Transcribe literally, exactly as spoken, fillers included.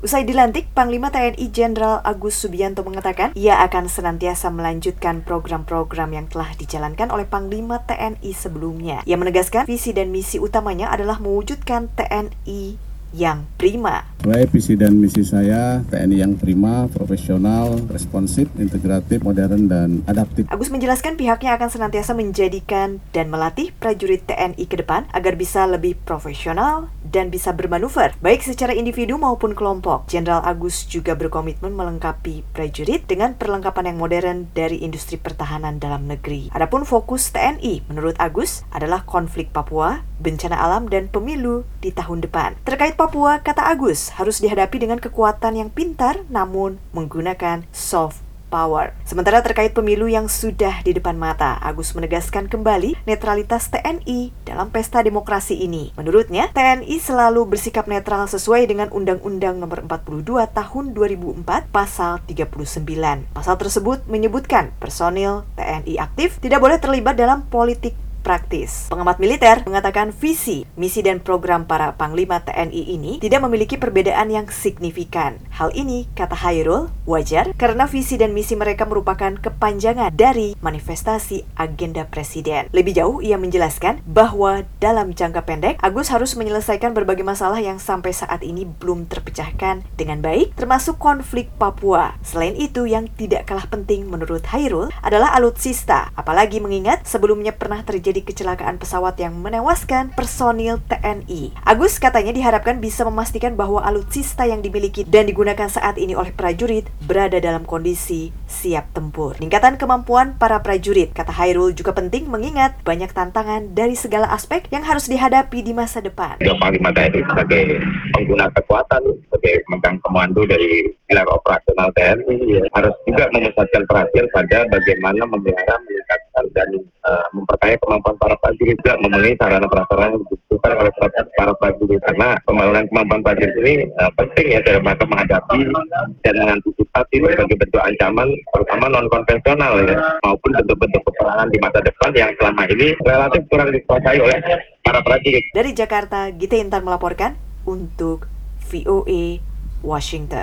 Usai dilantik, Panglima T N I Jenderal Agus Subianto mengatakan ia akan senantiasa melanjutkan program-program yang telah dijalankan oleh Panglima T N I sebelumnya. Ia menegaskan visi dan misi utamanya adalah mewujudkan T N I yang prima. Baik, visi dan misi saya T N I yang prima, profesional, responsif, integratif, modern, dan adaptif. Agus menjelaskan pihaknya akan senantiasa menjadikan dan melatih prajurit T N I ke depan agar bisa lebih profesional dan bisa bermanuver, baik secara individu maupun kelompok. Jenderal Agus juga berkomitmen melengkapi prajurit dengan perlengkapan yang modern dari industri pertahanan dalam negeri. Adapun fokus T N I, menurut Agus, adalah konflik Papua, bencana alam, dan pemilu di tahun depan. Terkait Papua, kata Agus, harus dihadapi dengan kekuatan yang pintar namun menggunakan soft power. Sementara terkait pemilu yang sudah di depan mata, Agus menegaskan kembali netralitas T N I dalam pesta demokrasi ini. Menurutnya, T N I selalu bersikap netral sesuai dengan Undang-Undang Nomor empat puluh dua Tahun dua ribu empat Pasal tiga puluh sembilan. Pasal tersebut menyebutkan personil T N I aktif tidak boleh terlibat dalam politik praktis. Pengamat militer mengatakan visi, misi dan program para Panglima T N I ini tidak memiliki perbedaan yang signifikan. Hal ini, kata Hairul, wajar karena visi dan misi mereka merupakan kepanjangan dari manifestasi agenda Presiden. Lebih jauh, ia menjelaskan bahwa dalam jangka pendek, Agus harus menyelesaikan berbagai masalah yang sampai saat ini belum terpecahkan dengan baik, termasuk konflik Papua. Selain itu, yang tidak kalah penting menurut Hairul adalah alutsista, apalagi mengingat sebelumnya pernah terjadi jadi kecelakaan pesawat yang menewaskan personil T N I. Agus katanya diharapkan bisa memastikan bahwa alutsista yang dimiliki dan digunakan saat ini oleh prajurit berada dalam kondisi siap tempur. Peningkatan kemampuan para prajurit, kata Hairul, juga penting mengingat banyak tantangan dari segala aspek yang harus dihadapi di masa depan. Panglima T N I sebagai pengguna kekuatan, sebagai pemegang komando dari pilar operasional T N I, ya, harus juga memusatkan perhatian pada bagaimana memelihara, meningkatkan dan uh, memperkaya kemampuan para prajurit, juga memenuhi sarana prasarana yang dibutuhkan oleh para prajurit, karena pembangunan kemampuan prajurit ini uh, penting ya dalam rangka menghadapi dan mengantisipasi berbagai bentuk ancaman, terutama non konvensional ya, maupun bentuk-bentuk peperangan di masa depan yang selama ini relatif kurang dikuasai oleh para prajurit. Dari Jakarta, Gita Intan melaporkan untuk V O A Washington.